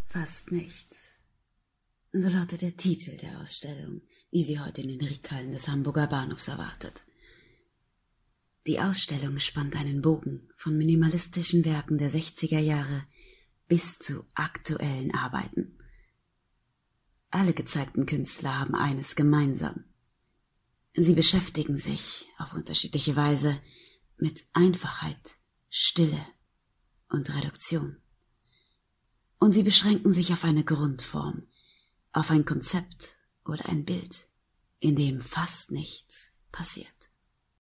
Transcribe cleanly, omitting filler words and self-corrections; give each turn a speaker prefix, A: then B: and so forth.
A: Fast nichts. So lautet der Titel der Ausstellung, die Sie heute in den Riekhallen des Hamburger Bahnhofs erwartet. Die Ausstellung spannt einen Bogen von minimalistischen Werken der 60er Jahre bis zu aktuellen Arbeiten. Alle gezeigten Künstler haben eines gemeinsam. Sie beschäftigen sich auf unterschiedliche Weise mit Einfachheit, Stille und Reduktion. Und sie beschränken sich auf eine Grundform, auf ein Konzept oder ein Bild, in dem fast nichts passiert.